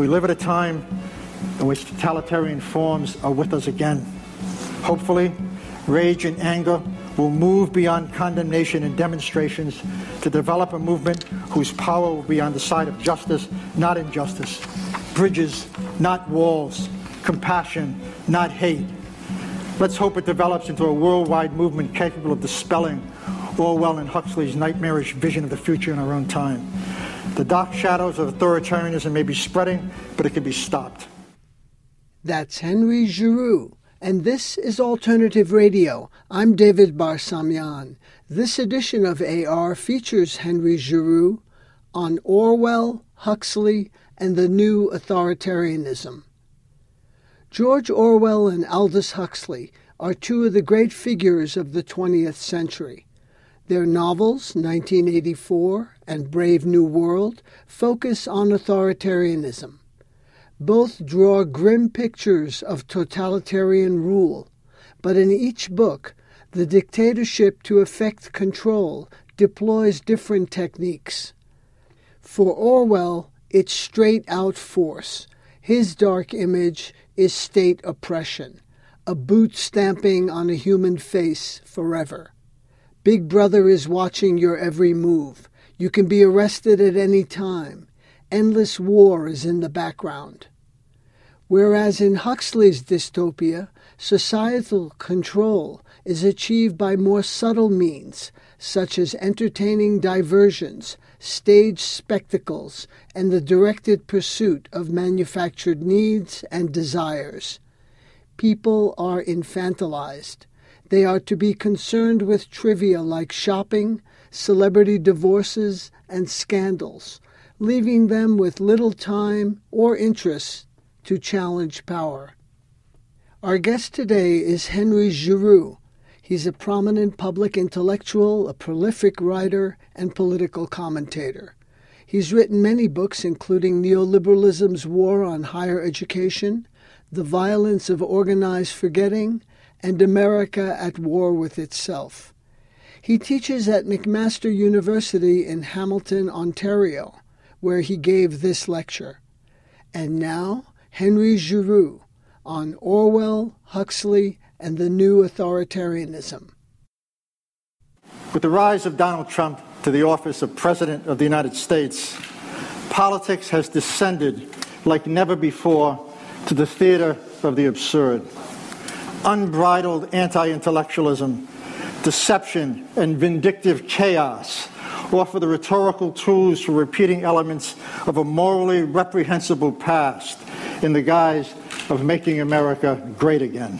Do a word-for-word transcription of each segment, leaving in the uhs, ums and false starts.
We live at a time in which totalitarian forms are with us again. Hopefully, rage and anger will move beyond condemnation and demonstrations to develop a movement whose power will be on the side of justice, not injustice, bridges, not walls, compassion, not hate. Let's hope it develops into a worldwide movement capable of dispelling Orwell and Huxley's nightmarish vision of the future in our own time. The dark shadows of authoritarianism may be spreading, but it can be stopped. That's Henry Giroux, and this is Alternative Radio. I'm David Barsamian. This edition of A R features Henry Giroux on Orwell, Huxley, and the New Authoritarianism. George Orwell and Aldous Huxley are two of the great figures of the twentieth century. Their novels, nineteen eighty-four and Brave New World, focus on authoritarianism. Both draw grim pictures of totalitarian rule, but in each book, the dictatorship to effect control deploys different techniques. For Orwell, it's straight-out force. His dark image is state oppression, a boot stamping on a human face forever. Big Brother is watching your every move. You can be arrested at any time. Endless war is in the background. Whereas in Huxley's dystopia, societal control is achieved by more subtle means, such as entertaining diversions, staged spectacles, and the directed pursuit of manufactured needs and desires. People are infantilized. They are to be concerned with trivia like shopping, celebrity divorces, and scandals, leaving them with little time or interest to challenge power. Our guest today is Henry Giroux. He's a prominent public intellectual, a prolific writer, and political commentator. He's written many books, including Neoliberalism's War on Higher Education, The Violence of Organized Forgetting, and America at War with Itself. He teaches at McMaster University in Hamilton, Ontario, where he gave this lecture. And now, Henry Giroux on Orwell, Huxley, and the New Authoritarianism. With the rise of Donald Trump to the office of President of the United States, politics has descended like never before to the theater of the absurd. Unbridled anti-intellectualism, deception, and vindictive chaos offer the rhetorical tools for repeating elements of a morally reprehensible past in the guise of making America great again.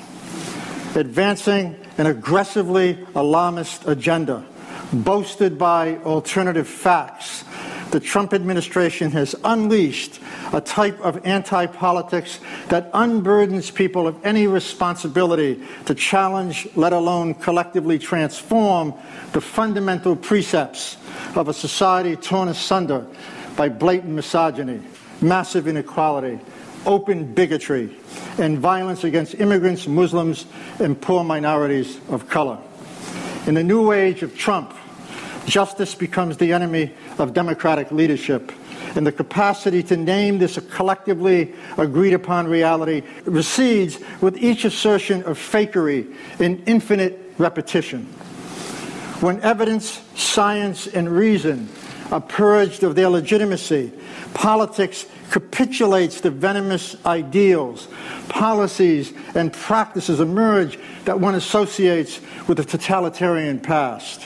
Advancing an aggressively alarmist agenda, boasted by alternative facts, the Trump administration has unleashed a type of anti-politics that unburdens people of any responsibility to challenge, let alone collectively transform, the fundamental precepts of a society torn asunder by blatant misogyny, massive inequality, open bigotry, and violence against immigrants, Muslims, and poor minorities of color. In the new age of Trump, justice becomes the enemy of democratic leadership, and the capacity to name this a collectively agreed-upon reality recedes with each assertion of fakery and infinite repetition. When evidence, science, and reason are purged of their legitimacy, politics capitulates to venomous ideals, policies, and practices emerge that one associates with the totalitarian past.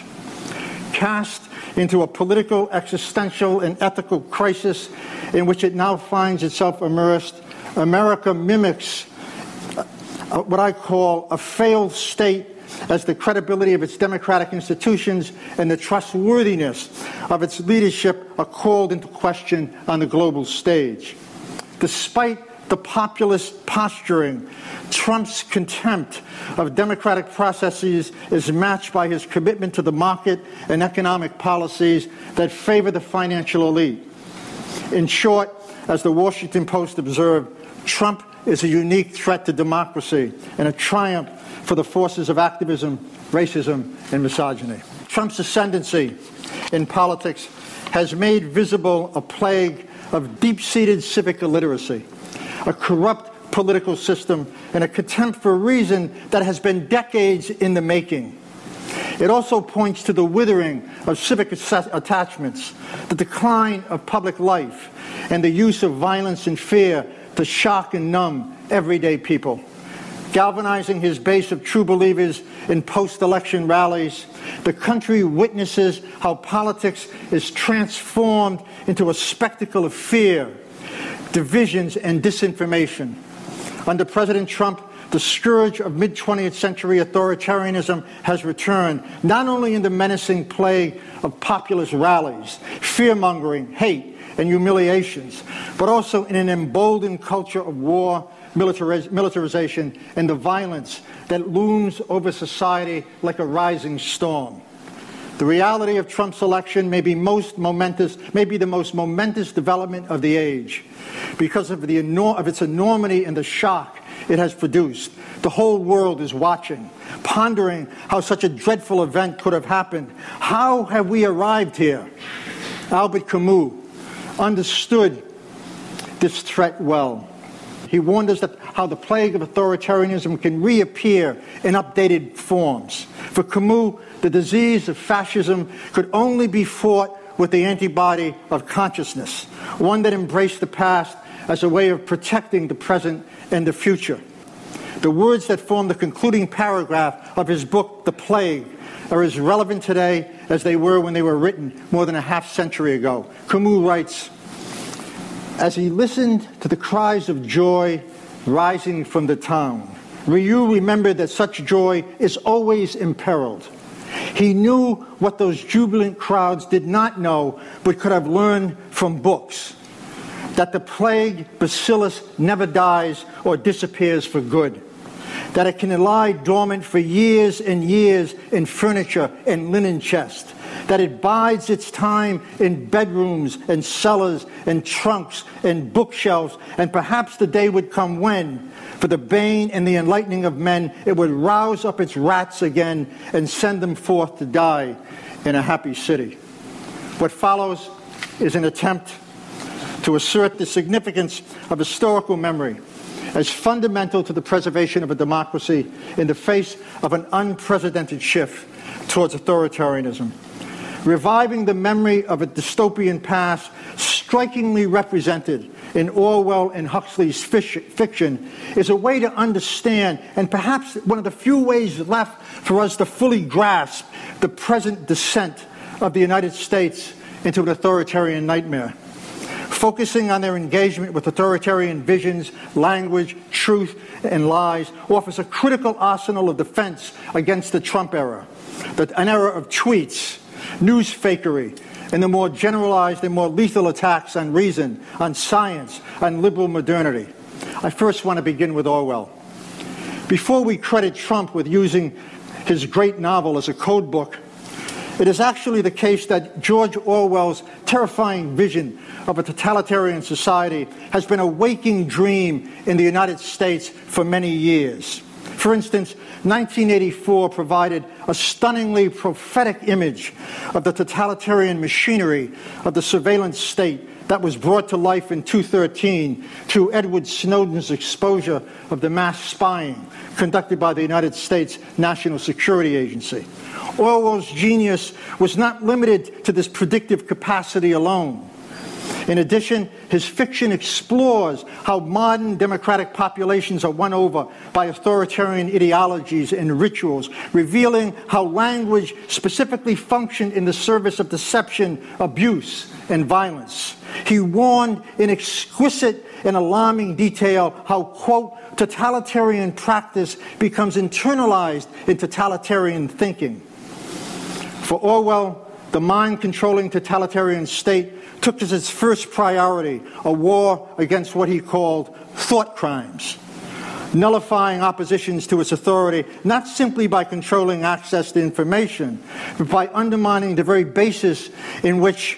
Cast into a political, existential, and ethical crisis in which it now finds itself immersed, America mimics uh, what I call a failed state as the credibility of its democratic institutions and the trustworthiness of its leadership are called into question on the global stage. Despite the populist posturing, Trump's contempt of democratic processes is matched by his commitment to the market and economic policies that favor the financial elite. In short, as the Washington Post observed, Trump is a unique threat to democracy and a triumph for the forces of activism, racism, and misogyny. Trump's ascendancy in politics has made visible a plague of deep-seated civic illiteracy, a corrupt political system, and a contempt for reason that has been decades in the making. It also points to the withering of civic attachments, the decline of public life, and the use of violence and fear to shock and numb everyday people. Galvanizing his base of true believers in post-election rallies, the country witnesses how politics is transformed into a spectacle of fear, divisions, and disinformation. Under President Trump, the scourge of mid-twentieth century authoritarianism has returned, not only in the menacing plague of populist rallies, fear-mongering, hate, and humiliations, but also in an emboldened culture of war, militariz- militarization, and the violence that looms over society like a rising storm. The reality of Trump's election may be most momentous, may be the most momentous development of the age, because of the enor- of its enormity and the shock it has produced. The whole world is watching, pondering how such a dreadful event could have happened. How have we arrived here? Albert Camus understood this threat well. He warned us that how the plague of authoritarianism can reappear in updated forms. For Camus, the disease of fascism could only be fought with the antibody of consciousness, one that embraced the past as a way of protecting the present and the future. The words that form the concluding paragraph of his book, The Plague, are as relevant today as they were when they were written more than a half century ago. Camus writes, "As he listened to the cries of joy rising from the town, Ryu remembered that such joy is always imperiled. He knew what those jubilant crowds did not know but could have learned from books, that the plague bacillus never dies or disappears for good, that it can lie dormant for years and years in furniture and linen chests, that it bides its time in bedrooms and cellars and trunks and bookshelves, and perhaps the day would come when, for the bane and the enlightening of men, it would rouse up its rats again and send them forth to die in a happy city." What follows is an attempt to assert the significance of historical memory as fundamental to the preservation of a democracy in the face of an unprecedented shift towards authoritarianism. Reviving the memory of a dystopian past strikingly represented in Orwell and Huxley's fiction is a way to understand, and perhaps one of the few ways left for us to fully grasp, the present descent of the United States into an authoritarian nightmare. Focusing on their engagement with authoritarian visions, language, truth, and lies offers a critical arsenal of defense against the Trump era, an era of tweets, news fakery, and the more generalized and more lethal attacks on reason, on science, on liberal modernity. I first want to begin with Orwell. Before we credit Trump with using his great novel as a code book, it is actually the case that George Orwell's terrifying vision of a totalitarian society has been a waking dream in the United States for many years. For instance, nineteen eighty-four provided a stunningly prophetic image of the totalitarian machinery of the surveillance state that was brought to life in two thirteen through Edward Snowden's exposure of the mass spying conducted by the United States National Security Agency. Orwell's genius was not limited to this predictive capacity alone. In addition, his fiction explores how modern democratic populations are won over by authoritarian ideologies and rituals, revealing how language specifically functioned in the service of deception, abuse, and violence. He warned in exquisite and alarming detail how, quote, totalitarian practice becomes internalized in totalitarian thinking. For Orwell, the mind-controlling totalitarian state took as its first priority a war against what he called thought crimes, nullifying oppositions to its authority not simply by controlling access to information, but by undermining the very basis in which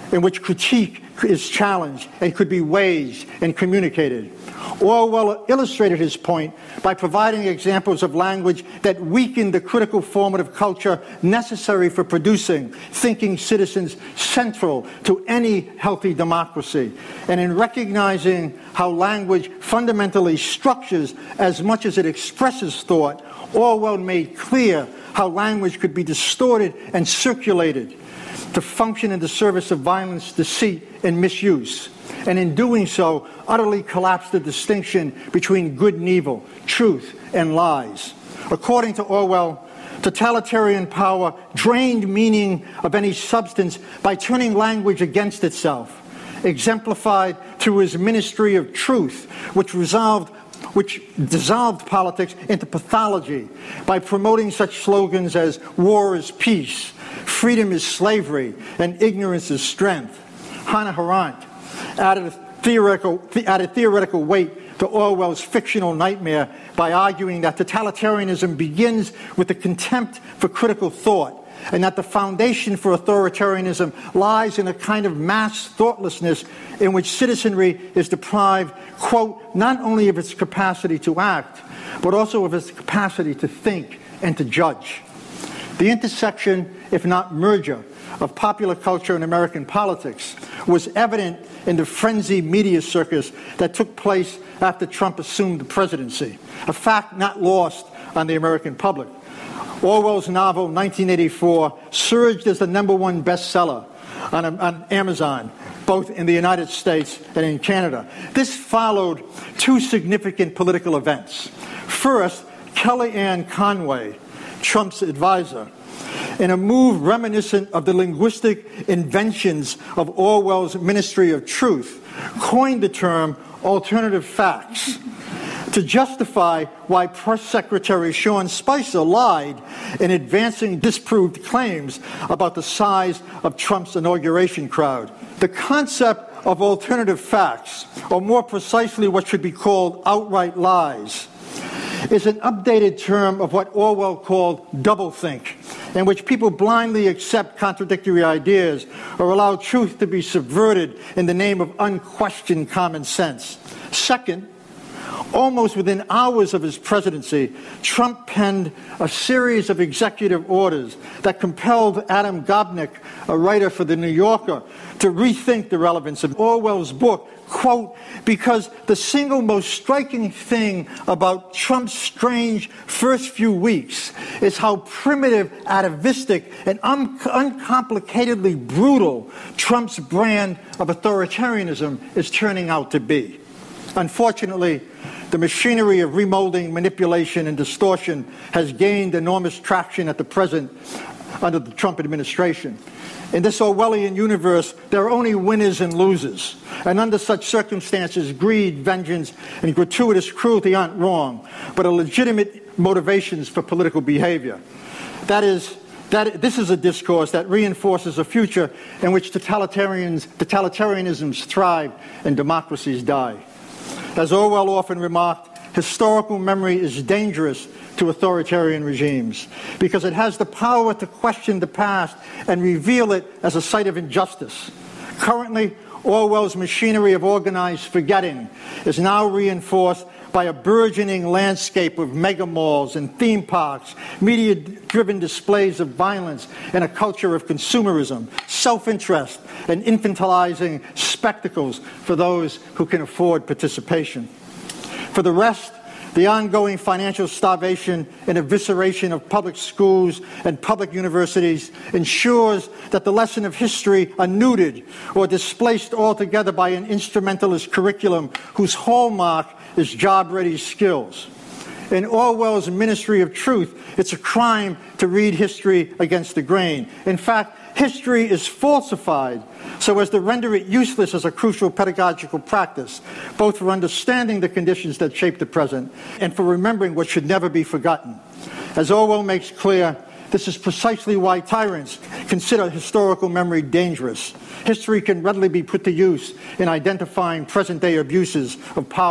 in which critique is challenged and could be waged and communicated. Orwell illustrated his point by providing examples of language that weakened the critical formative culture necessary for producing thinking citizens central to any healthy democracy. And in recognizing how language fundamentally structures as much as it expresses thought, Orwell made clear how language could be distorted and circulated to function in the service of violence, deceit, and misuse. And in doing so, utterly collapsed the distinction between good and evil, truth and lies. According to Orwell, totalitarian power drained meaning of any substance by turning language against itself, exemplified through his ministry of truth, which resolved which dissolved politics into pathology by promoting such slogans as war is peace, freedom is slavery, and ignorance is strength. Hannah Arendt added a theoretical, added theoretical weight to Orwell's fictional nightmare by arguing that totalitarianism begins with the contempt for critical thought, and that the foundation for authoritarianism lies in a kind of mass thoughtlessness in which citizenry is deprived, quote, not only of its capacity to act, but also of its capacity to think and to judge. The intersection, if not merger, of popular culture and American politics was evident in the frenzied media circus that took place after Trump assumed the presidency, a fact not lost on the American public. Orwell's novel, nineteen eighty-four, surged as the number one bestseller on, on Amazon, both in the United States and in Canada. This followed two significant political events. First, Kellyanne Conway, Trump's advisor, in a move reminiscent of the linguistic inventions of Orwell's Ministry of Truth, coined the term alternative facts to justify why Press Secretary Sean Spicer lied in advancing disproved claims about the size of Trump's inauguration crowd. The concept of alternative facts, or more precisely what should be called outright lies, is an updated term of what Orwell called doublethink, in which people blindly accept contradictory ideas or allow truth to be subverted in the name of unquestioned common sense. Second, almost within hours of his presidency, Trump penned a series of executive orders that compelled Adam Gopnik, a writer for The New Yorker, to rethink the relevance of Orwell's book, quote, because the single most striking thing about Trump's strange first few weeks is how primitive, atavistic, and un- uncomplicatedly brutal Trump's brand of authoritarianism is turning out to be. Unfortunately, the machinery of remolding, manipulation, and distortion has gained enormous traction at the present under the Trump administration. In this Orwellian universe, there are only winners and losers. And under such circumstances, greed, vengeance, and gratuitous cruelty aren't wrong, but are legitimate motivations for political behavior. That is, that this is a discourse that reinforces a future in which totalitarians, totalitarianisms thrive and democracies die. As Orwell often remarked, historical memory is dangerous to authoritarian regimes because it has the power to question the past and reveal it as a site of injustice. Currently, Orwell's machinery of organized forgetting is now reinforced by a burgeoning landscape of mega malls and theme parks, media-driven displays of violence, and a culture of consumerism, self-interest, and infantilizing spectacles for those who can afford participation. For the rest, the ongoing financial starvation and evisceration of public schools and public universities ensures that the lesson of history are neutered or displaced altogether by an instrumentalist curriculum whose hallmark is job-ready skills. In Orwell's Ministry of Truth, it's a crime to read history against the grain. In fact, history is falsified so as to render it useless as a crucial pedagogical practice, both for understanding the conditions that shape the present and for remembering what should never be forgotten. As Orwell makes clear, this is precisely why tyrants consider historical memory dangerous. History can readily be put to use in identifying present-day abuses of power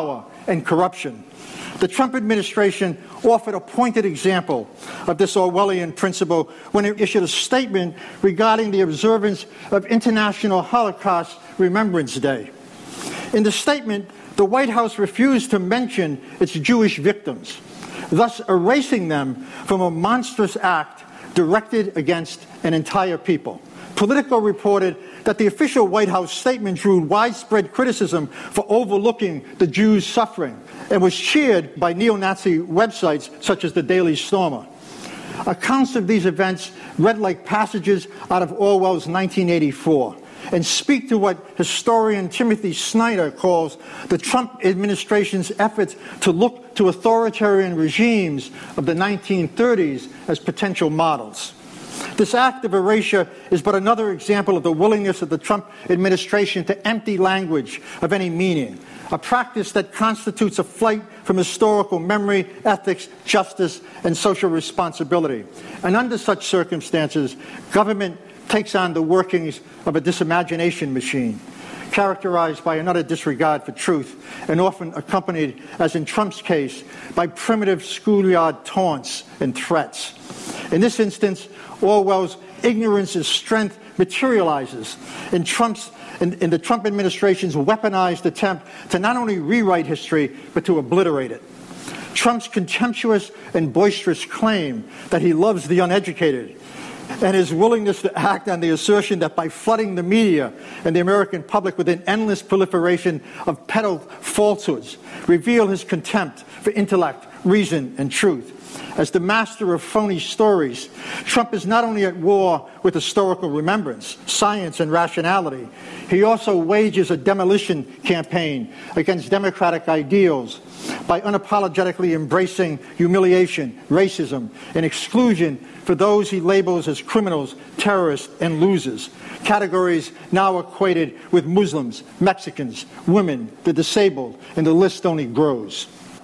and corruption. The Trump administration offered a pointed example of this Orwellian principle when it issued a statement regarding the observance of International Holocaust Remembrance Day. In the statement, the White House refused to mention its Jewish victims, thus erasing them from a monstrous act directed against an entire people. Politico reported that the official White House statement drew widespread criticism for overlooking the Jews' suffering and was cheered by neo-Nazi websites such as the Daily Stormer. Accounts of these events read like passages out of Orwell's nineteen eighty-four and speak to what historian Timothy Snyder calls the Trump administration's efforts to look to authoritarian regimes of the nineteen thirties as potential models. This act of erasure is but another example of the willingness of the Trump administration to empty language of any meaning, a practice that constitutes a flight from historical memory, ethics, justice, and social responsibility. And under such circumstances, government takes on the workings of a disimagination machine, characterized by an utter disregard for truth and often accompanied, as in Trump's case, by primitive schoolyard taunts and threats. In this instance, Orwell's ignorance is strength materializes in Trump's in, in the Trump administration's weaponized attempt to not only rewrite history, but to obliterate it. Trump's contemptuous and boisterous claim that he loves the uneducated and his willingness to act on the assertion that by flooding the media and the American public with an endless proliferation of peddled falsehoods reveal his contempt for intellect, reason, and truth. As the master of phony stories, Trump is not only at war with historical remembrance, science, and rationality, he also wages a demolition campaign against democratic ideals by unapologetically embracing humiliation, racism, and exclusion for those he labels as criminals, terrorists, and losers, categories now equated with Muslims, Mexicans, women, the disabled, and the list only grows.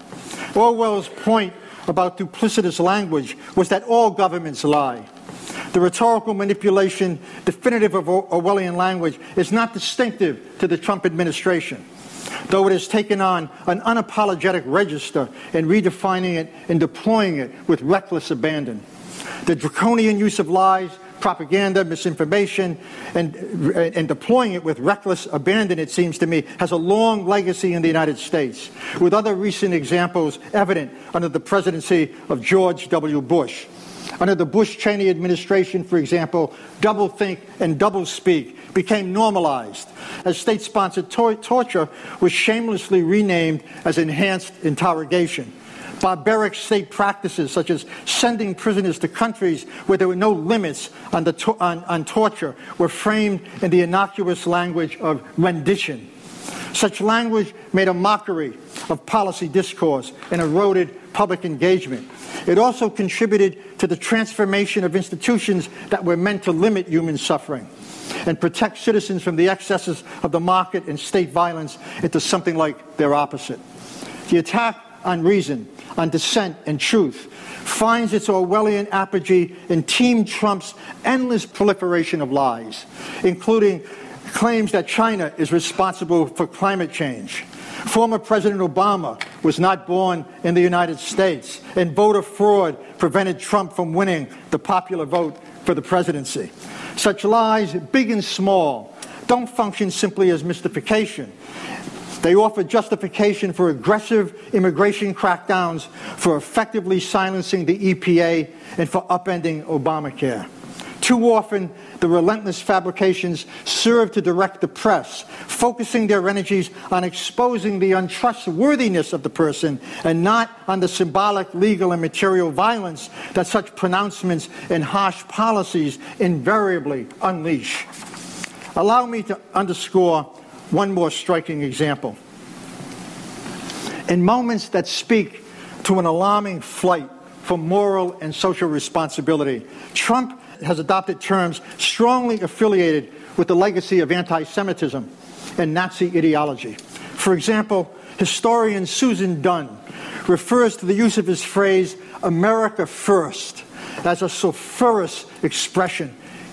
Orwell's point about duplicitous language was that all governments lie. The rhetorical manipulation definitive of Orwellian language is not distinctive to the Trump administration, though it has taken on an unapologetic register in redefining it and deploying it with reckless abandon. The draconian use of lies, propaganda, misinformation, and, and deploying it with reckless abandon, it seems to me, has a long legacy in the United States, with other recent examples evident under the presidency of George W. Bush. Under the Bush-Cheney administration, for example, doublethink and doublespeak became normalized, as state-sponsored tor- torture was shamelessly renamed as enhanced interrogation. Barbaric state practices, such as sending prisoners to countries where there were no limits on, the to- on, on torture, were framed in the innocuous language of rendition. Such language made a mockery of policy discourse and eroded public engagement. It also contributed to the transformation of institutions that were meant to limit human suffering and protect citizens from the excesses of the market and state violence into something like their opposite. The attack on reason, on dissent and truth finds its Orwellian apogee in Team Trump's endless proliferation of lies, including claims that China is responsible for climate change. Former President Obama was not born in the United States, and voter fraud prevented Trump from winning the popular vote for the presidency. Such lies, big and small, don't function simply as mystification. They offer justification for aggressive immigration crackdowns, for effectively silencing the E P A, and for upending Obamacare. Too often, the relentless fabrications serve to direct the press, focusing their energies on exposing the untrustworthiness of the person and not on the symbolic, legal, and material violence that such pronouncements and harsh policies invariably unleash. Allow me to underscore one more striking example. In moments that speak to an alarming flight from moral and social responsibility, Trump has adopted terms strongly affiliated with the legacy of anti-Semitism and Nazi ideology. For example, historian Susan Dunn refers to the use of his phrase, America first, as a sulfurous expression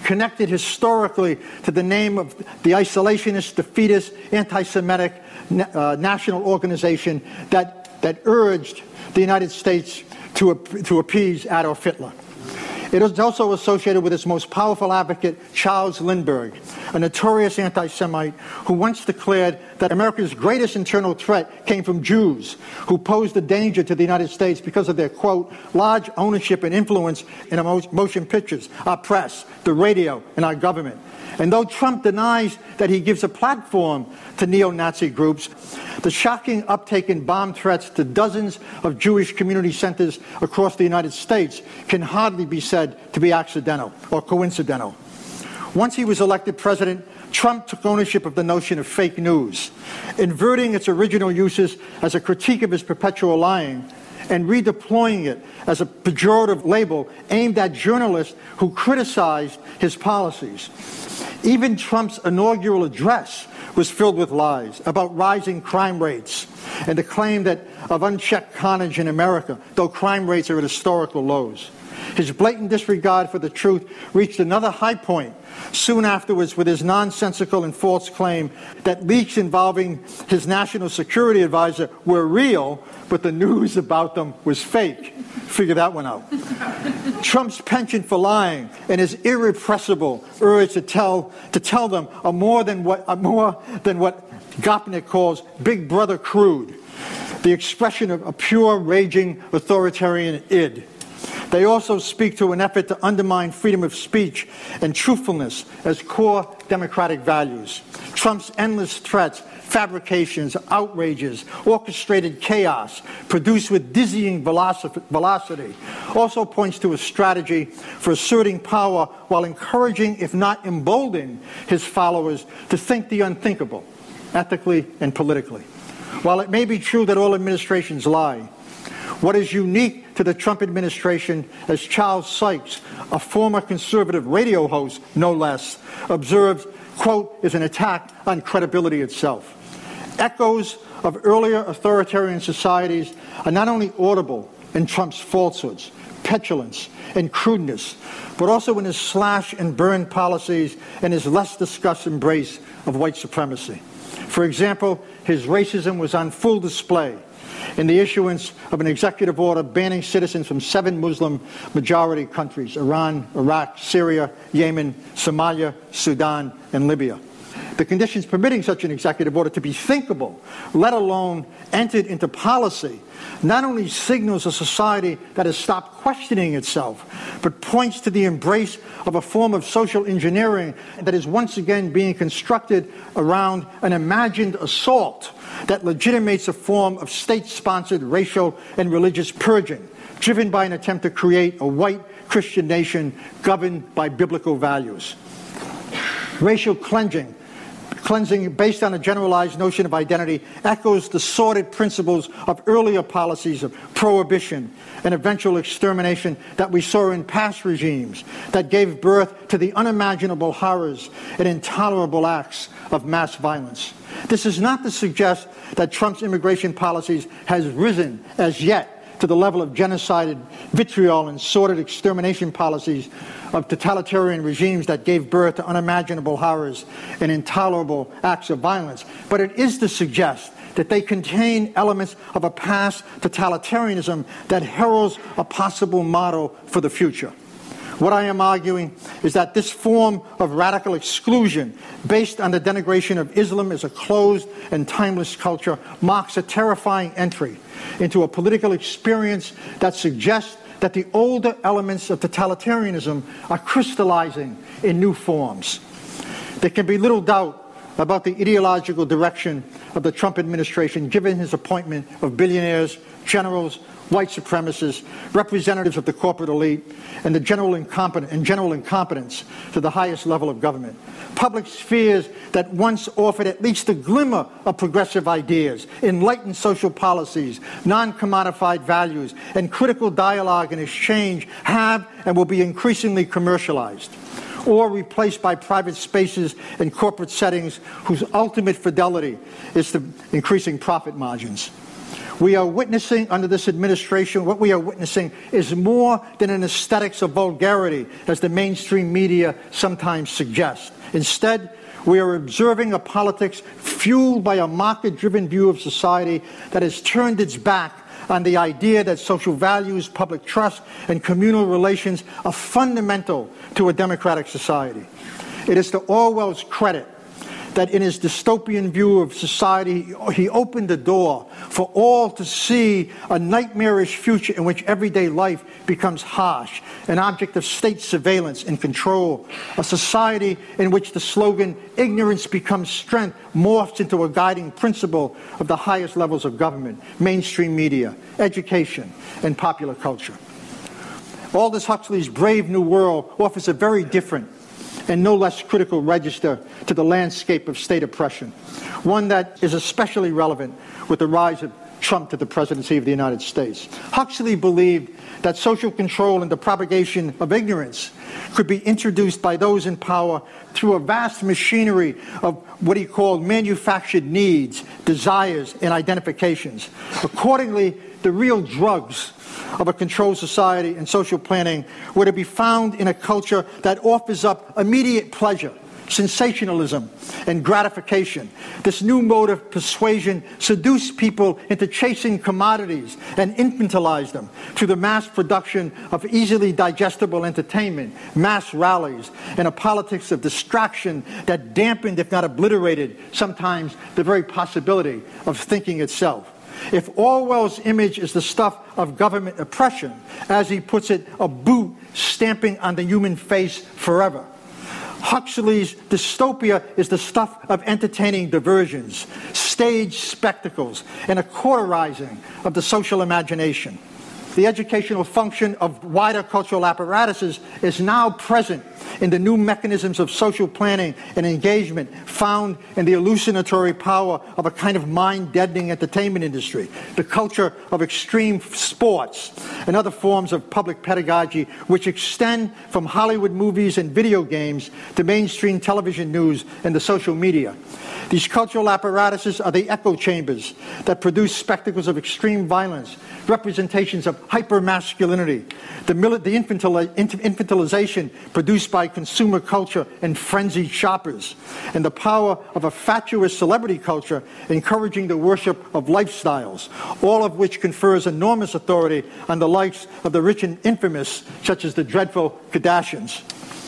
connected historically to the name of the isolationist, defeatist, anti-Semitic uh, national organization that, that urged the United States to, to appease Adolf Hitler. It is also associated with its most powerful advocate, Charles Lindbergh, a notorious anti-Semite who once declared that America's greatest internal threat came from Jews who posed a danger to the United States because of their, quote, large ownership and influence in our motion pictures, our press, the radio, and our government. And though Trump denies that he gives a platform to neo-Nazi groups, the shocking uptake in bomb threats to dozens of Jewish community centers across the United States can hardly be said to be accidental or coincidental. Once he was elected president, Trump took ownership of the notion of fake news, inverting its original uses as a critique of his perpetual lying and redeploying it as a pejorative label aimed at journalists who criticized his policies. Even Trump's inaugural address was filled with lies about rising crime rates and the claim that of unchecked carnage in America, though crime rates are at historical lows. His blatant disregard for the truth reached another high point soon afterwards with his nonsensical and false claim that leaks involving his national security advisor were real, but the news about them was fake. Figure that one out. Trump's penchant for lying and his irrepressible urge to tell to tell them are more than what are more than what Gopnik calls Big Brother crude, the expression of a pure, raging authoritarian id. They also speak to an effort to undermine freedom of speech and truthfulness as core democratic values. Trump's endless threats, fabrications, outrages, orchestrated chaos produced with dizzying velocity also points to a strategy for asserting power while encouraging, if not emboldening, his followers to think the unthinkable, ethically and politically. While it may be true that all administrations lie, what is unique to the Trump administration, as Charles Sykes, a former conservative radio host, no less, observed, quote, is an attack on credibility itself. Echoes of earlier authoritarian societies are not only audible in Trump's falsehoods, petulance, and crudeness, but also in his slash and burn policies and his less discussed embrace of white supremacy. For example, his racism was on full display in the issuance of an executive order banning citizens from seven Muslim-majority countries: Iran, Iraq, Syria, Yemen, Somalia, Sudan, and Libya. The conditions permitting such an executive order to be thinkable, let alone entered into policy, not only signals a society that has stopped questioning itself, but points to the embrace of a form of social engineering that is once again being constructed around an imagined assault that legitimates a form of state-sponsored racial and religious purging, driven by an attempt to create a white Christian nation governed by biblical values. Racial cleansing, cleansing based on a generalized notion of identity, echoes the sordid principles of earlier policies of prohibition and eventual extermination that we saw in past regimes that gave birth to the unimaginable horrors and intolerable acts of mass violence. This is not to suggest that Trump's immigration policies has risen as yet to the level of genocide, vitriol, and sordid extermination policies of totalitarian regimes that gave birth to unimaginable horrors and intolerable acts of violence. But it is to suggest that they contain elements of a past totalitarianism that heralds a possible model for the future. What I am arguing is that this form of radical exclusion, based on the denigration of Islam as a closed and timeless culture, marks a terrifying entry into a political experience that suggests that the older elements of totalitarianism are crystallizing in new forms. There can be little doubt about the ideological direction of the Trump administration, given his appointment of billionaires, generals, white supremacists, representatives of the corporate elite, and the general incompetent and general incompetence to the highest level of government. Public spheres that once offered at least a glimmer of progressive ideas, enlightened social policies, non-commodified values, and critical dialogue and exchange have and will be increasingly commercialized, or replaced by private spaces and corporate settings whose ultimate fidelity is to increasing profit margins. We are witnessing under this administration, what we are witnessing is more than an aesthetics of vulgarity, as the mainstream media sometimes suggests. Instead, we are observing a politics fueled by a market-driven view of society that has turned its back on the idea that social values, public trust, and communal relations are fundamental to a democratic society. It is to Orwell's credit that in his dystopian view of society, he opened the door for all to see a nightmarish future in which everyday life becomes harsh, an object of state surveillance and control, a society in which the slogan, ignorance becomes strength, morphs into a guiding principle of the highest levels of government, mainstream media, education, and popular culture. Aldous Huxley's Brave New World offers a very different and no less critical register to the landscape of state oppression, one that is especially relevant with the rise of Trump to the presidency of the United States. Huxley believed that social control and the propagation of ignorance could be introduced by those in power through a vast machinery of what he called manufactured needs, desires, and identifications. Accordingly, the real drugs of a controlled society and social planning were to be found in a culture that offers up immediate pleasure, sensationalism, and gratification. This new mode of persuasion seduced people into chasing commodities and infantilized them through the mass production of easily digestible entertainment, mass rallies, and a politics of distraction that dampened, if not obliterated, sometimes the very possibility of thinking itself. If Orwell's image is the stuff of government oppression, as he puts it, a boot stamping on the human face forever, Huxley's dystopia is the stuff of entertaining diversions, stage spectacles, and a cauterizing of the social imagination. The educational function of wider cultural apparatuses is now present in the new mechanisms of social planning and engagement found in the hallucinatory power of a kind of mind-deadening entertainment industry, the culture of extreme sports, and other forms of public pedagogy which extend from Hollywood movies and video games to mainstream television news and the social media. These cultural apparatuses are the echo chambers that produce spectacles of extreme violence, representations of hypermasculinity, the, the infantil infantilization produced by consumer culture and frenzied shoppers, and the power of a fatuous celebrity culture encouraging the worship of lifestyles, all of which confers enormous authority on the likes of the rich and infamous, such as the dreadful Kardashians.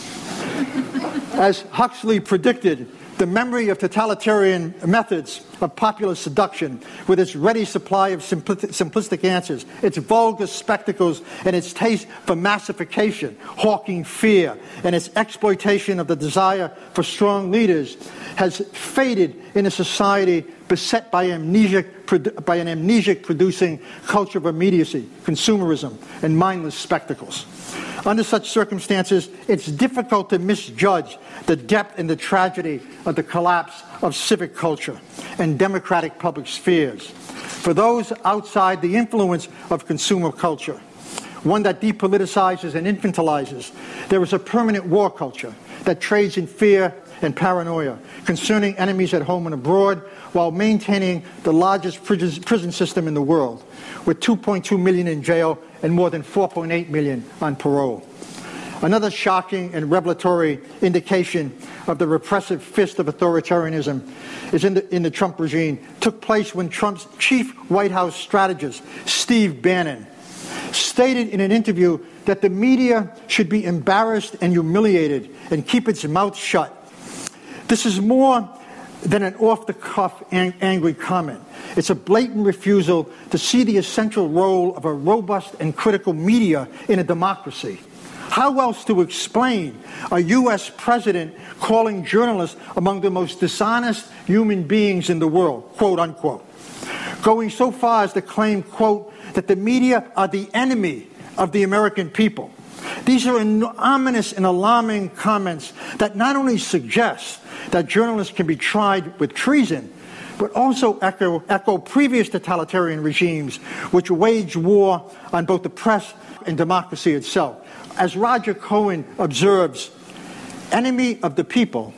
As Huxley predicted, the memory of totalitarian methods of popular seduction, with its ready supply of simplistic answers, its vulgar spectacles, and its taste for massification, hawking fear, and its exploitation of the desire for strong leaders, has faded in a society beset by, amnesic, by an amnesic-producing culture of immediacy, consumerism, and mindless spectacles. Under such circumstances, it's difficult to misjudge the depth and the tragedy of the collapse of civic culture and democratic public spheres. For those outside the influence of consumer culture, one that depoliticizes and infantilizes, there is a permanent war culture that trades in fear and paranoia concerning enemies at home and abroad, while maintaining the largest prison system in the world, with two point two million in jail and more than four point eight million on parole. Another shocking and revelatory indication of the repressive fist of authoritarianism is in the, in the Trump regime took place when Trump's chief White House strategist, Steve Bannon, stated in an interview that the media should be embarrassed and humiliated and keep its mouth shut. This is more than an off-the-cuff ang angry comment. It's a blatant refusal to see the essential role of a robust and critical media in a democracy. How else to explain a U S president calling journalists among the most dishonest human beings in the world, quote unquote, going so far as to claim, quote, that the media are the enemy of the American people. These are ominous and alarming comments that not only suggest that journalists can be tried with treason, but also echo, echo previous totalitarian regimes which wage war on both the press and democracy itself. As Roger Cohen observes, enemy of the people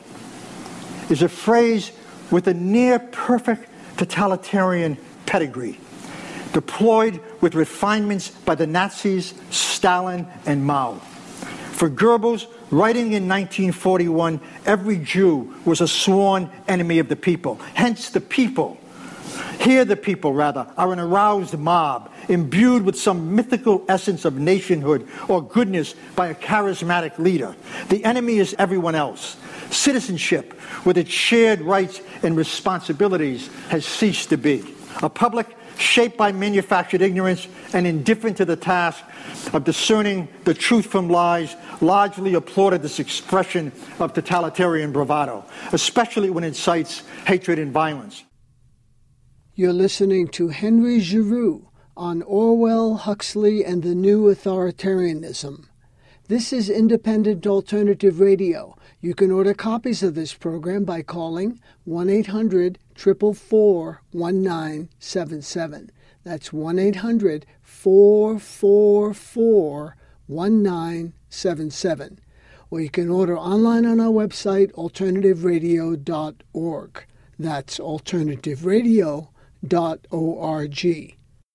is a phrase with a near-perfect totalitarian pedigree. deployed with refinements by the Nazis, Stalin, and Mao. For Goebbels, writing in nineteen forty-one, every Jew was a sworn enemy of the people. Hence, the people, here the people, rather, are an aroused mob, imbued with some mythical essence of nationhood or goodness by a charismatic leader. The enemy is everyone else. Citizenship, with its shared rights and responsibilities, has ceased to be. A public shaped by manufactured ignorance and indifferent to the task of discerning the truth from lies, largely applauded this expression of totalitarian bravado, especially when it incites hatred and violence. You're listening to Henry Giroux on Orwell, Huxley, and the New Authoritarianism. This is Independent Alternative Radio. You can order copies of this program by calling one eight hundred, four four four, one nine seven seven. That's one eight hundred, four four four, one nine seven seven. Or you can order online on our website, alternative radio dot org. That's alternative radio dot org.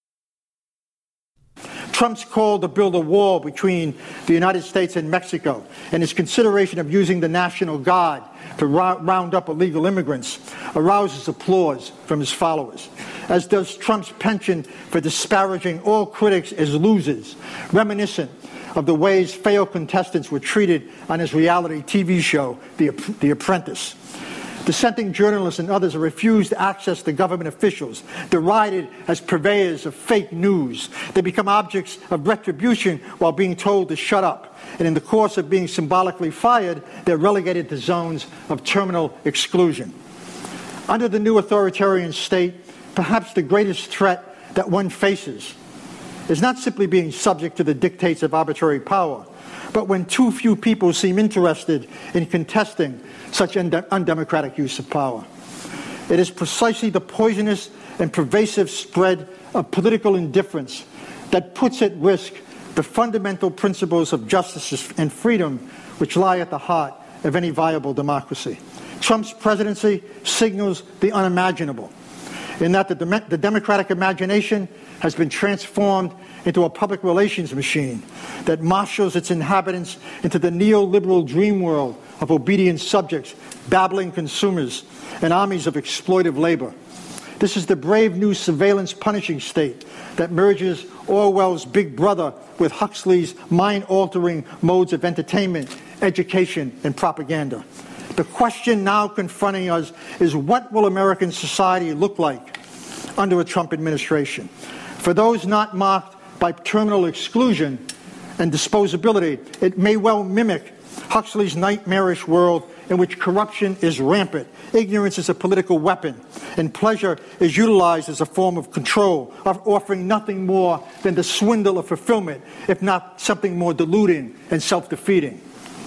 Trump's call to build a wall between the United States and Mexico and his consideration of using the National Guard to round up illegal immigrants arouses applause from his followers, as does Trump's penchant for disparaging all critics as losers, reminiscent of the ways failed contestants were treated on his reality T V show, The, the Apprentice. Dissenting journalists and others are refused access to government officials, derided as purveyors of fake news. They become objects of retribution while being told to shut up. And in the course of being symbolically fired, they're relegated to zones of terminal exclusion. Under the new authoritarian state, perhaps the greatest threat that one faces is not simply being subject to the dictates of arbitrary power, but when too few people seem interested in contesting such undemocratic use of power. It is precisely the poisonous and pervasive spread of political indifference that puts at risk the fundamental principles of justice and freedom which lie at the heart of any viable democracy. Trump's presidency signals the unimaginable, in that the, dem- the democratic imagination has been transformed into a public relations machine that marshals its inhabitants into the neoliberal dream world of obedient subjects, babbling consumers, and armies of exploitive labor. This is the brave new surveillance punishing state that merges Orwell's Big Brother with Huxley's mind-altering modes of entertainment, education, and propaganda. The question now confronting us is, what will American society look like under a Trump administration? For those not marked by terminal exclusion and disposability, it may well mimic Huxley's nightmarish world in which corruption is rampant, ignorance is a political weapon, and pleasure is utilized as a form of control, offering nothing more than the swindle of fulfillment, if not something more deluding and self-defeating.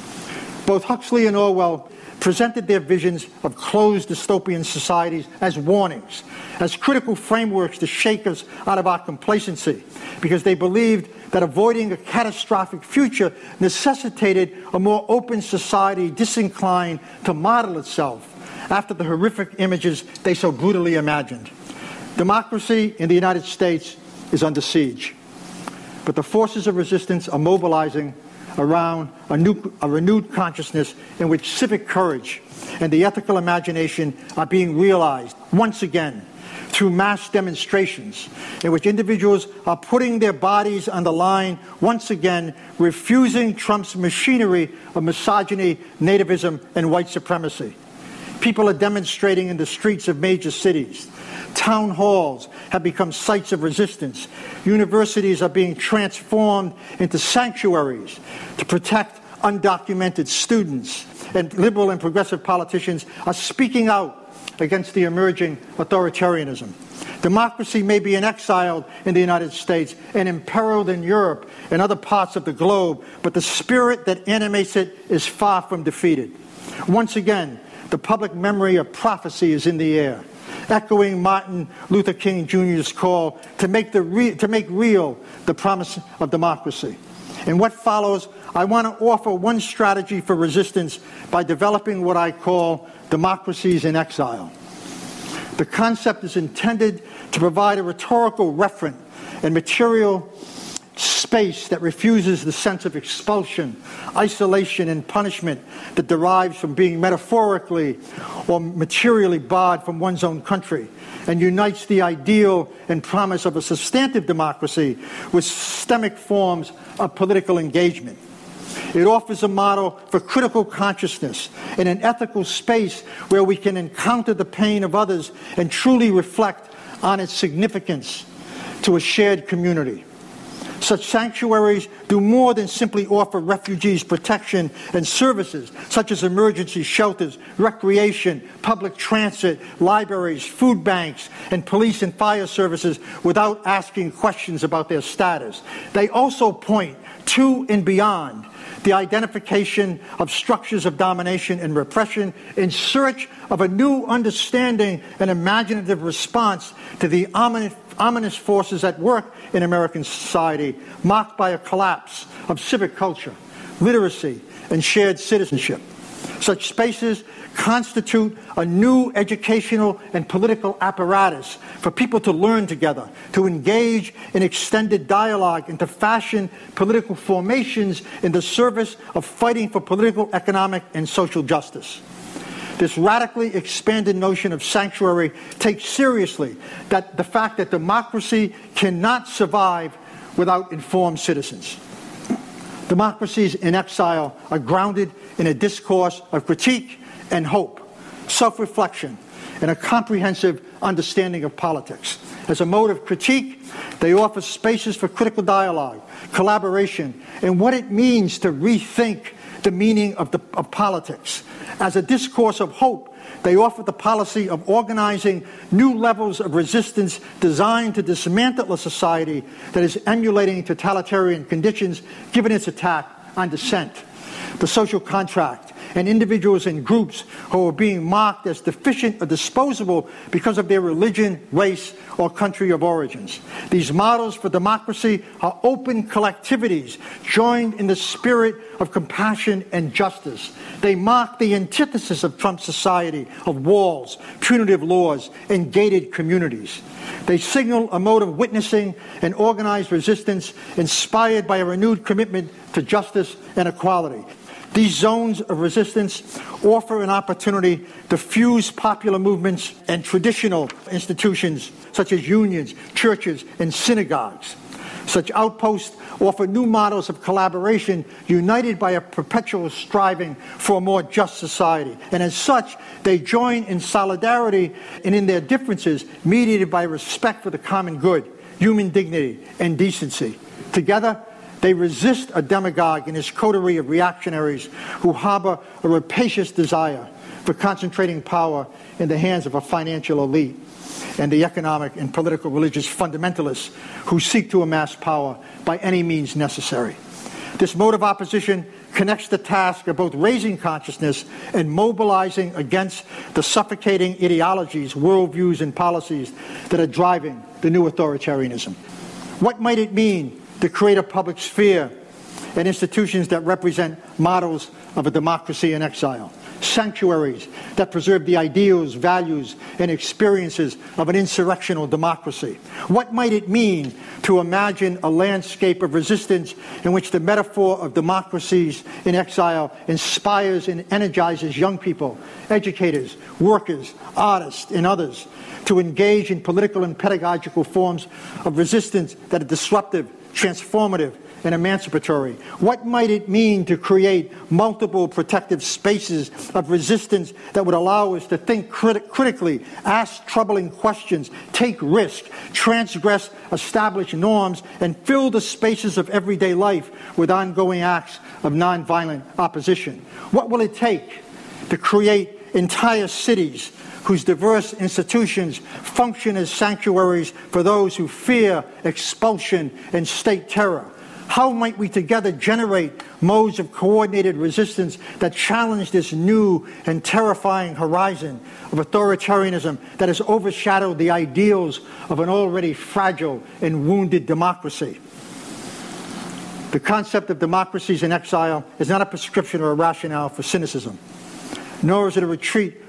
Both Huxley and Orwell presented their visions of closed dystopian societies as warnings, as critical frameworks to shake us out of our complacency, because they believed that avoiding a catastrophic future necessitated a more open society disinclined to model itself after the horrific images they so brutally imagined. Democracy in the United States is under siege, but the forces of resistance are mobilizing around a, new, a renewed consciousness in which civic courage and the ethical imagination are being realized once again through mass demonstrations in which individuals are putting their bodies on the line once again, refusing Trump's machinery of misogyny, nativism, and white supremacy. People are demonstrating in the streets of major cities. Town halls have become sites of resistance. Universities are being transformed into sanctuaries to protect undocumented students. And liberal and progressive politicians are speaking out against the emerging authoritarianism. Democracy may be in exile in the United States and imperiled in Europe and other parts of the globe, but the spirit that animates it is far from defeated. Once again, the public memory of prophecy is in the air, echoing Martin Luther King Junior's call to make, the re- to make real the promise of democracy. In what follows, I want to offer one strategy for resistance by developing what I call democracies in exile. The concept is intended to provide a rhetorical referent and material space that refuses the sense of expulsion, isolation, and punishment that derives from being metaphorically or materially barred from one's own country, and unites the ideal and promise of a substantive democracy with systemic forms of political engagement. It offers a model for critical consciousness in an ethical space where we can encounter the pain of others and truly reflect on its significance to a shared community. Such sanctuaries do more than simply offer refugees protection and services such as emergency shelters, recreation, public transit, libraries, food banks, and police and fire services without asking questions about their status. They also point to and beyond the identification of structures of domination and repression in search of a new understanding and imaginative response to the ominous, ominous forces at work in American society, marked by a collapse of civic culture, literacy, and shared citizenship. Such spaces constitute a new educational and political apparatus for people to learn together, to engage in extended dialogue, and to fashion political formations in the service of fighting for political, economic, and social justice. This radically expanded notion of sanctuary takes seriously that the fact that democracy cannot survive without informed citizens. Democracies in exile are grounded in a discourse of critique and hope, self-reflection, and a comprehensive understanding of politics. As a mode of critique, they offer spaces for critical dialogue, collaboration, and what it means to rethink the meaning of, the, of politics. As a discourse of hope, they offer the policy of organizing new levels of resistance designed to dismantle a society that is emulating totalitarian conditions given its attack on dissent, the social contract, and individuals and groups who are being marked as deficient or disposable because of their religion, race, or country of origins. These models for democracy are open collectivities joined in the spirit of compassion and justice. They mark the antithesis of Trump's society of walls, punitive laws, and gated communities. They signal a mode of witnessing and organized resistance inspired by a renewed commitment to justice and equality. These zones of resistance offer an opportunity to fuse popular movements and traditional institutions such as unions, churches, and synagogues. Such outposts offer new models of collaboration united by a perpetual striving for a more just society. And as such, they join in solidarity and in their differences mediated by respect for the common good, human dignity, and decency. Together, they resist a demagogue and his coterie of reactionaries who harbor a rapacious desire for concentrating power in the hands of a financial elite and the economic and political religious fundamentalists who seek to amass power by any means necessary. This mode of opposition connects the task of both raising consciousness and mobilizing against the suffocating ideologies, worldviews, and policies that are driving the new authoritarianism. What might it mean to create a public sphere and institutions that represent models of a democracy in exile, sanctuaries that preserve the ideals, values, and experiences of an insurrectional democracy? What might it mean to imagine a landscape of resistance in which the metaphor of democracies in exile inspires and energizes young people, educators, workers, artists, and others to engage in political and pedagogical forms of resistance that are disruptive, transformative, and emancipatory? What might it mean to create multiple protective spaces of resistance that would allow us to think crit- critically, ask troubling questions, take risk, transgress established norms, and fill the spaces of everyday life with ongoing acts of nonviolent opposition? What will it take to create entire cities whose diverse institutions function as sanctuaries for those who fear expulsion and state terror? How might we together generate modes of coordinated resistance that challenge this new and terrifying horizon of authoritarianism that has overshadowed the ideals of an already fragile and wounded democracy? The concept of democracies in exile is not a prescription or a rationale for cynicism, nor is it a retreat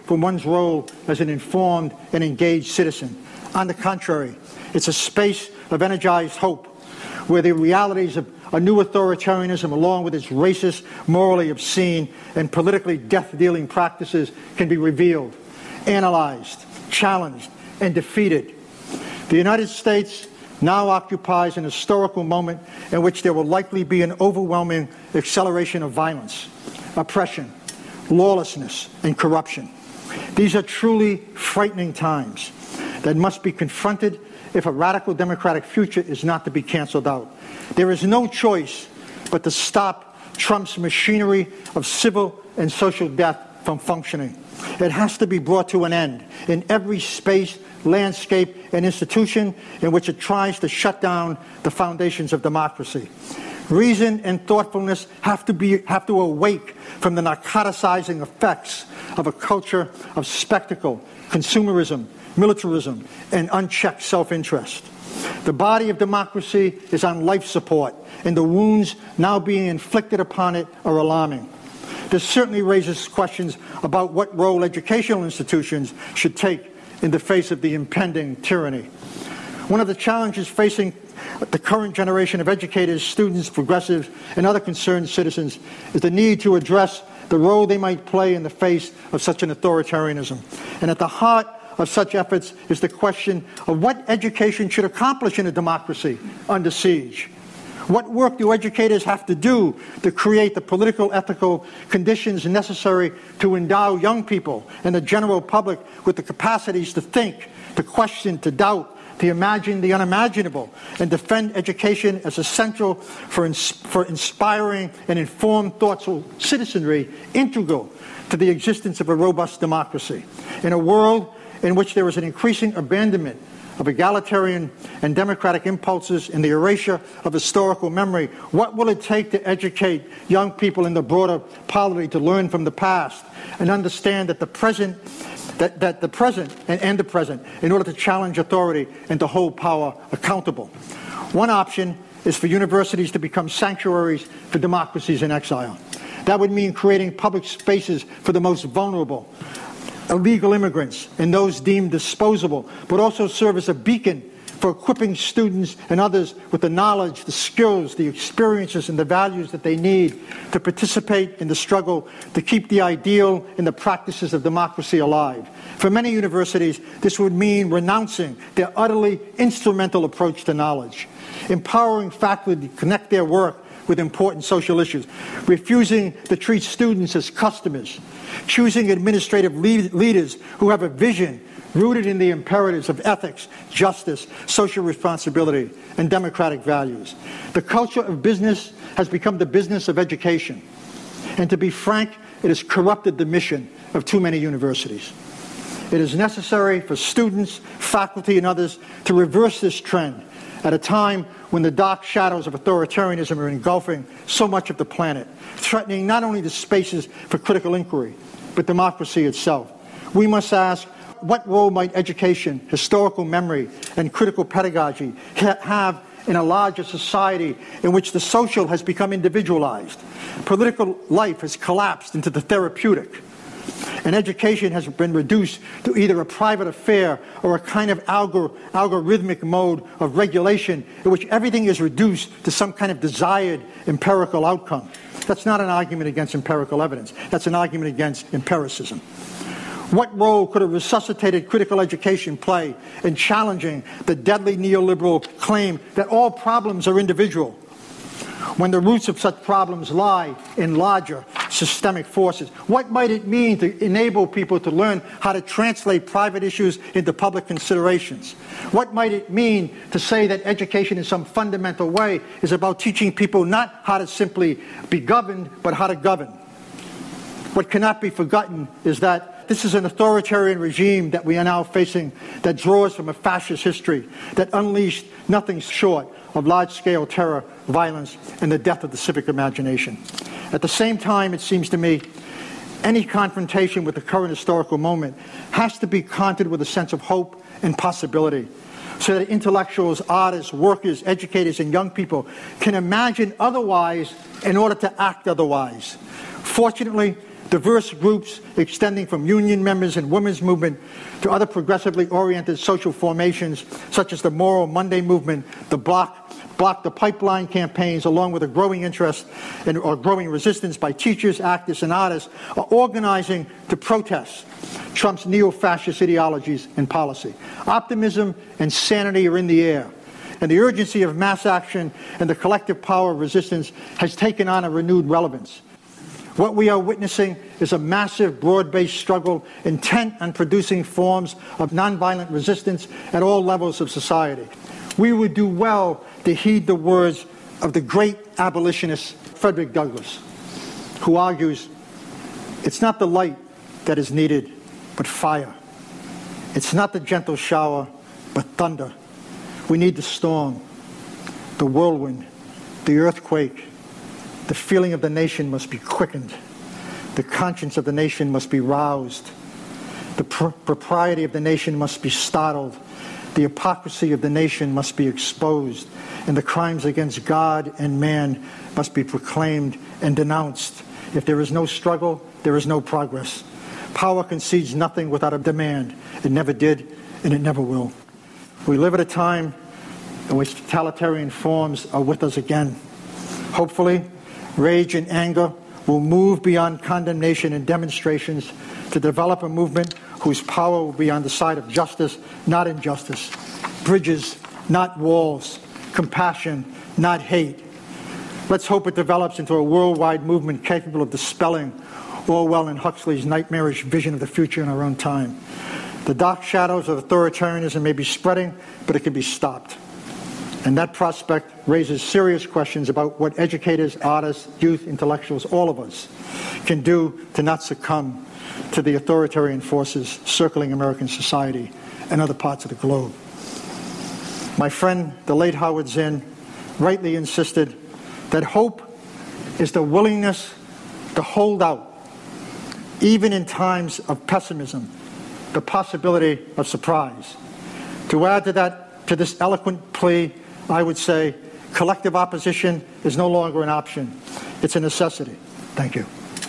from one's role as an informed and engaged citizen. On the contrary, it's a space of energized hope, where the realities of a new authoritarianism, along with its racist, morally obscene, and politically death-dealing practices, can be revealed, analyzed, challenged, and defeated. The United States now occupies an historical moment in which there will likely be an overwhelming acceleration of violence, oppression, lawlessness, and corruption. These are truly frightening times that must be confronted if a radical democratic future is not to be canceled out. There is no choice but to stop Trump's machinery of civil and social death from functioning. It has to be brought to an end in every space, landscape, and institution in which it tries to shut down the foundations of democracy. Reason and thoughtfulness have to be have to awake from the narcoticizing effects of a culture of spectacle, consumerism, militarism, and unchecked self-interest. The body of democracy is on life support, and the wounds now being inflicted upon it are alarming. This certainly raises questions about what role educational institutions should take in the face of the impending tyranny. One of the challenges facing the current generation of educators, students, progressives, and other concerned citizens is the need to address the role they might play in the face of such an authoritarianism. And at the heart of such efforts is the question of what education should accomplish in a democracy under siege. What work do educators have to do to create the political, ethical conditions necessary to endow young people and the general public with the capacities to think, to question, to doubt, to imagine the unimaginable, and defend education as essential for, ins- for inspiring and informed, thoughtful citizenry, integral to the existence of a robust democracy. In a world in which there is an increasing abandonment of egalitarian and democratic impulses and the erasure of historical memory, what will it take to educate young people in the broader polity to learn from the past and understand that the present That, that the present and, and the present in order to challenge authority and to hold power accountable? One option is for universities to become sanctuaries for democracies in exile. That would mean creating public spaces for the most vulnerable, illegal immigrants, and those deemed disposable, but also serve as a beacon for equipping students and others with the knowledge, the skills, the experiences, and the values that they need to participate in the struggle to keep the ideal and the practices of democracy alive. For many universities, this would mean renouncing their utterly instrumental approach to knowledge, empowering faculty to connect their work with important social issues, refusing to treat students as customers, choosing administrative lead- leaders who have a vision rooted in the imperatives of ethics, justice, social responsibility, and democratic values. The culture of business has become the business of education. And to be frank, it has corrupted the mission of too many universities. It is necessary for students, faculty, and others to reverse this trend at a time when the dark shadows of authoritarianism are engulfing so much of the planet, threatening not only the spaces for critical inquiry, but democracy itself. We must ask, what role might education, historical memory, and critical pedagogy ha- have in a larger society in which the social has become individualized? Political life has collapsed into the therapeutic, and education has been reduced to either a private affair or a kind of algor- algorithmic mode of regulation in which everything is reduced to some kind of desired empirical outcome. That's not an argument against empirical evidence. That's an argument against empiricism. What role could a resuscitated critical education play in challenging the deadly neoliberal claim that all problems are individual, when the roots of such problems lie in larger systemic forces? What might it mean to enable people to learn how to translate private issues into public considerations? What might it mean to say that education in some fundamental way is about teaching people not how to simply be governed, but how to govern? What cannot be forgotten is that this is an authoritarian regime that we are now facing that draws from a fascist history that unleashed nothing short of large-scale terror, violence, and the death of the civic imagination. At the same time, it seems to me, any confrontation with the current historical moment has to be countered with a sense of hope and possibility, so that intellectuals, artists, workers, educators, and young people can imagine otherwise in order to act otherwise. Fortunately, diverse groups extending from union members and women's movement to other progressively oriented social formations such as the Moral Monday movement, the Block, Block the Pipeline campaigns, along with a growing interest in, or growing resistance by teachers, activists, and artists, are organizing to protest Trump's neo-fascist ideologies and policy. Optimism and sanity are in the air, and the urgency of mass action and the collective power of resistance has taken on a renewed relevance. What we are witnessing is a massive, broad-based struggle intent on producing forms of nonviolent resistance at all levels of society. We would do well to heed the words of the great abolitionist Frederick Douglass, who argues, it's not the light that is needed, but fire. It's not the gentle shower, but thunder. We need the storm, the whirlwind, the earthquake. The feeling of the nation must be quickened. The conscience of the nation must be roused. The pr- propriety of the nation must be startled. The hypocrisy of the nation must be exposed. And the crimes against God and man must be proclaimed and denounced. If there is no struggle, there is no progress. Power concedes nothing without a demand. It never did, and it never will. We live at a time in which totalitarian forms are with us again. Hopefully, rage and anger will move beyond condemnation and demonstrations to develop a movement whose power will be on the side of justice, not injustice. Bridges, not walls. Compassion, not hate. Let's hope it develops into a worldwide movement capable of dispelling Orwell and Huxley's nightmarish vision of the future in our own time. The dark shadows of authoritarianism may be spreading, but it can be stopped. And that prospect raises serious questions about what educators, artists, youth, intellectuals, all of us, can do to not succumb to the authoritarian forces circling American society and other parts of the globe. My friend, the late Howard Zinn, rightly insisted that hope is the willingness to hold out, even in times of pessimism, the possibility of surprise. To add to that, to this eloquent plea, I would say collective opposition is no longer an option. It's a necessity. Thank you.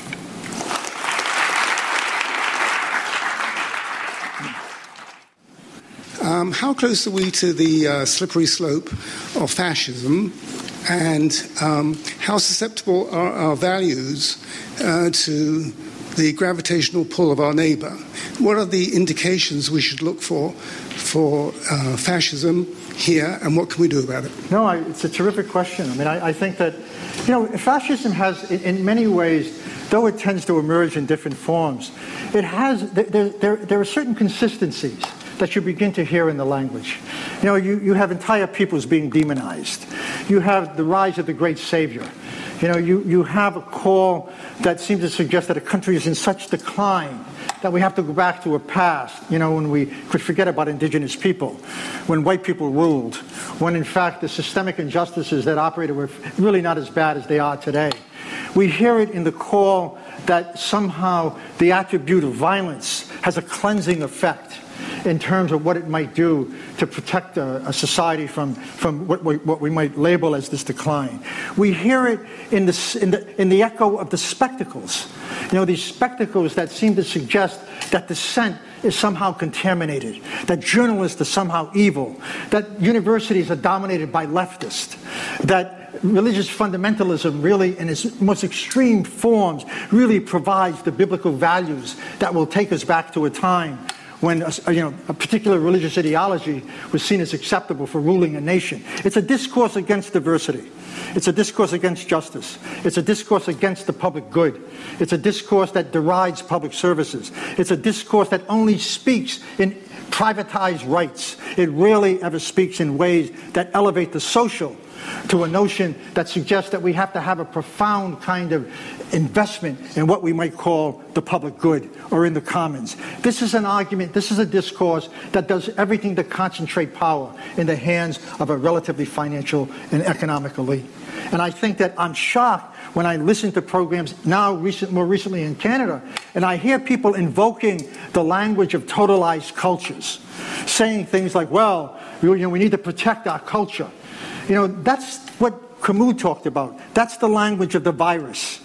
Um, how close are we to the uh, slippery slope of fascism, and um, how susceptible are our values uh, to the gravitational pull of our neighbor? What are the indications we should look for for uh, fascism here, and what can we do about it? No, I, it's a terrific question. I mean, I, I think that, you know, fascism has, in, in many ways, though it tends to emerge in different forms, it has, there, there, there are certain consistencies that you begin to hear in the language. You know, you, you have entire peoples being demonized. You have the rise of the great savior. You know, you, you have a call that seems to suggest that a country is in such decline that we have to go back to a past, you know, when we could forget about indigenous people, when white people ruled, when in fact the systemic injustices that operated were really not as bad as they are today. We hear it in the call that somehow the attribute of violence has a cleansing effect in terms of what it might do to protect a, a society from, from what, we, what we might label as this decline. We hear it in the, in, the, in the echo of the spectacles. You know, these spectacles that seem to suggest that dissent is somehow contaminated, that journalists are somehow evil, that universities are dominated by leftists, that religious fundamentalism really in its most extreme forms really provides the biblical values that will take us back to a time when a, you know, a particular religious ideology was seen as acceptable for ruling a nation. It's a discourse against diversity. It's a discourse against justice. It's a discourse against the public good. It's a discourse that derides public services. It's a discourse that only speaks in privatized rights. It rarely ever speaks in ways that elevate the social to a notion that suggests that we have to have a profound kind of investment in what we might call the public good or in the commons. This is an argument, this is a discourse that does everything to concentrate power in the hands of a relatively financial and economic elite. And I think that I'm shocked when I listen to programs now, recent, more recently in Canada, and I hear people invoking the language of totalized cultures, saying things like, well, you know, we need to protect our culture. You know, that's what Camus talked about. That's the language of the virus.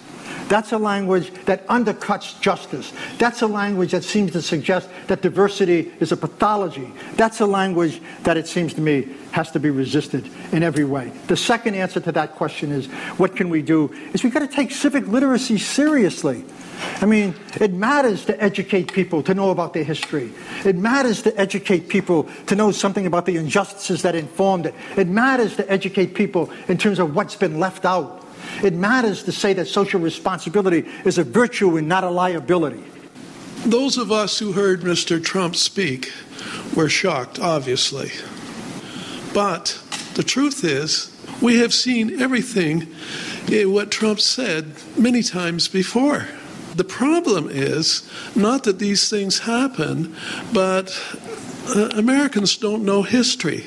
That's a language that undercuts justice. That's a language that seems to suggest that diversity is a pathology. That's a language that, it seems to me, has to be resisted in every way. The second answer to that question is, what can we do? Is we've got to take civic literacy seriously. I mean, it matters to educate people to know about their history. It matters to educate people to know something about the injustices that informed it. It matters to educate people in terms of what's been left out. It matters to say that social responsibility is a virtue and not a liability. Those of us who heard Mister Trump speak were shocked, obviously. But the truth is, we have seen everything in what Trump said many times before. The problem is not that these things happen, but uh, Americans don't know history.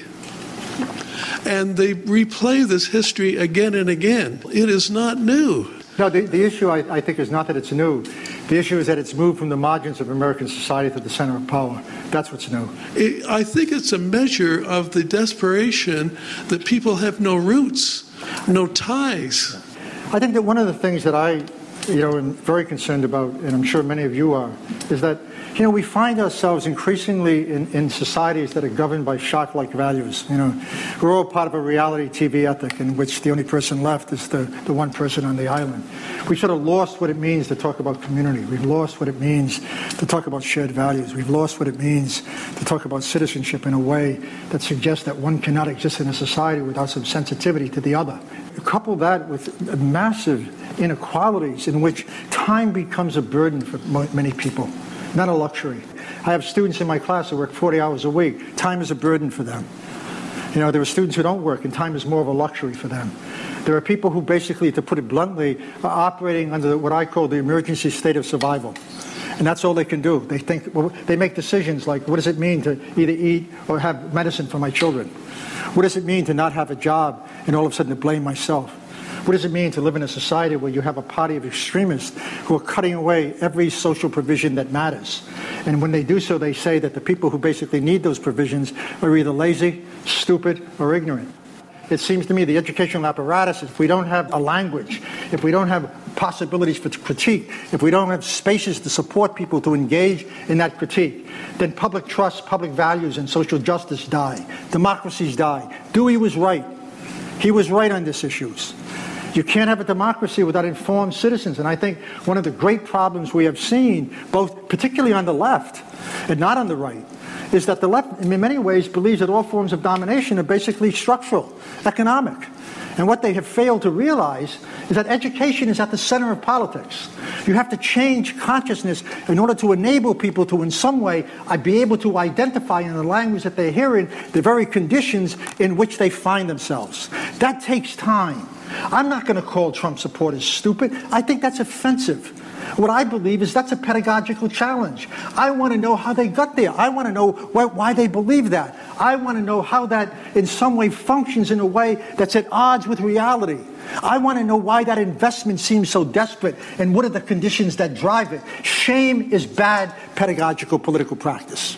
And they replay this history again and again. It is not new. No, the, the issue, I, I think, is not that it's new. The issue is that it's moved from the margins of American society to the center of power. That's what's new. It, I think it's a measure of the desperation that people have no roots, no ties. I think that one of the things that I, you know, am very concerned about, and I'm sure many of you are, is that, you know, we find ourselves increasingly in, in societies that are governed by shock-like values. You know, we're all part of a reality T V ethic in which the only person left is the, the one person on the island. We sort of lost what it means to talk about community. We've lost what it means to talk about shared values. We've lost what it means to talk about citizenship in a way that suggests that one cannot exist in a society without some sensitivity to the other. Couple that with massive inequalities in which time becomes a burden for many people, not a luxury. I have students in my class who work forty hours a week. Time is a burden for them. You know, there are students who don't work, and time is more of a luxury for them. There are people who basically, to put it bluntly, are operating under what I call the emergency state of survival. And that's all they can do. They think, well, they make decisions like, what does it mean to either eat or have medicine for my children? What does it mean to not have a job and all of a sudden to blame myself? What does it mean to live in a society where you have a party of extremists who are cutting away every social provision that matters? And when they do so, they say that the people who basically need those provisions are either lazy, stupid, or ignorant. It seems to me the educational apparatus, if we don't have a language, if we don't have possibilities for critique, if we don't have spaces to support people to engage in that critique, then public trust, public values, and social justice die. Democracies die. Dewey was right. He was right on these issues. You can't have a democracy without informed citizens. And I think one of the great problems we have seen, both particularly on the left and not on the right, is that the left, in many ways, believes that all forms of domination are basically structural, economic. And what they have failed to realize is that education is at the center of politics. You have to change consciousness in order to enable people to, in some way, be able to identify in the language that they're hearing the very conditions in which they find themselves. That takes time. I'm not going to call Trump supporters stupid. I think that's offensive. What I believe is that's a pedagogical challenge. I want to know how they got there. I want to know why, why they believe that. I want to know how that in some way functions in a way that's at odds with reality. I want to know why that investment seems so desperate and what are the conditions that drive it. Shame is bad pedagogical political practice.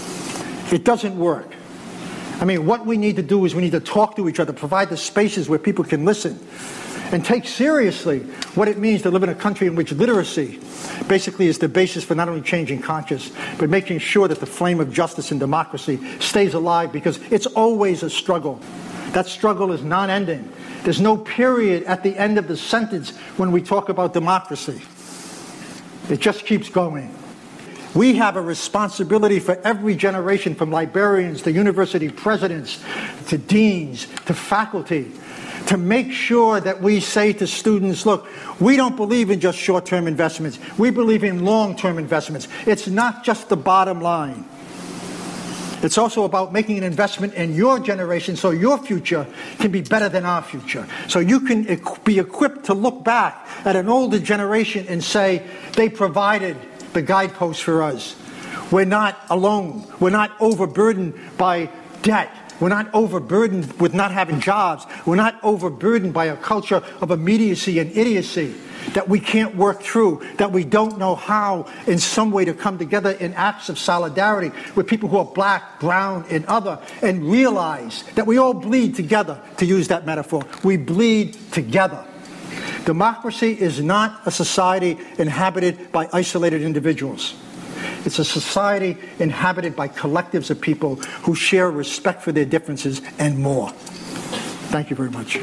It doesn't work. I mean, what we need to do is we need to talk to each other, provide the spaces where people can listen, and take seriously what it means to live in a country in which literacy basically is the basis for not only changing conscience, but making sure that the flame of justice and democracy stays alive, because it's always a struggle. That struggle is non-ending. There's no period at the end of the sentence when we talk about democracy. It just keeps going. We have a responsibility for every generation, from librarians to university presidents to deans to faculty, to make sure that we say to students, look, we don't believe in just short-term investments. We believe in long-term investments. It's not just the bottom line. It's also about making an investment in your generation so your future can be better than our future. So you can be equipped to look back at an older generation and say, they provided the guideposts for us. We're not alone. We're not overburdened by debt. We're not overburdened with not having jobs. We're not overburdened by a culture of immediacy and idiocy that we can't work through, that we don't know how in some way to come together in acts of solidarity with people who are black, brown, and other, and realize that we all bleed together, to use that metaphor. We bleed together. Democracy is not a society inhabited by isolated individuals. It's a society inhabited by collectives of people who share respect for their differences and more. Thank you very much.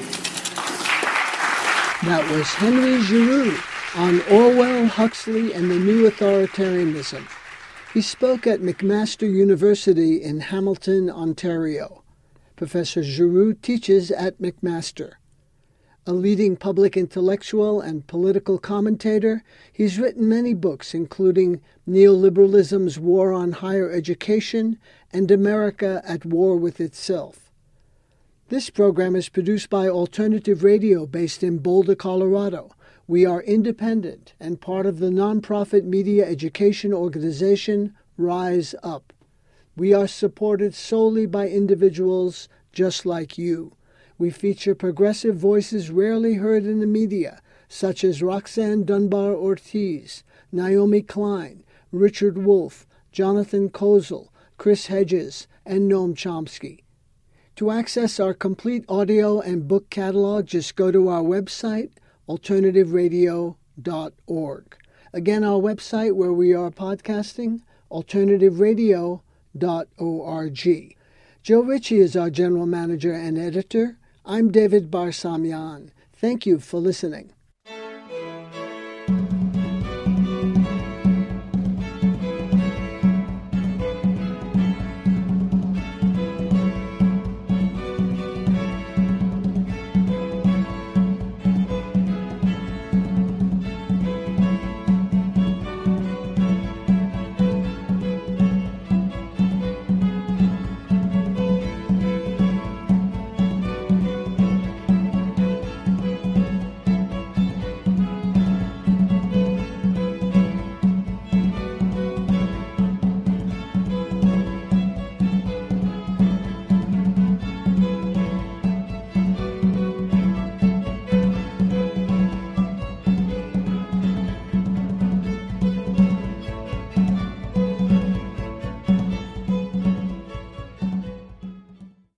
That was Henry Giroux on Orwell, Huxley, and the New Authoritarianism. He spoke at McMaster University in Hamilton, Ontario. Professor Giroux teaches at McMaster. A leading public intellectual and political commentator, he's written many books, including Neoliberalism's War on Higher Education and America at War with Itself. This program is produced by Alternative Radio based in Boulder, Colorado. We are independent and part of the nonprofit media education organization Rise Up. We are supported solely by individuals just like you. We feature progressive voices rarely heard in the media, such as Roxanne Dunbar Ortiz, Naomi Klein, Richard Wolff, Jonathan Kozol, Chris Hedges, and Noam Chomsky. To access our complete audio and book catalog, just go to our website, alternative radio dot org. Again, our website where we are podcasting, alternative radio dot org. Joe Ritchie is our general manager and editor. I'm David Barsamian. Thank you for listening.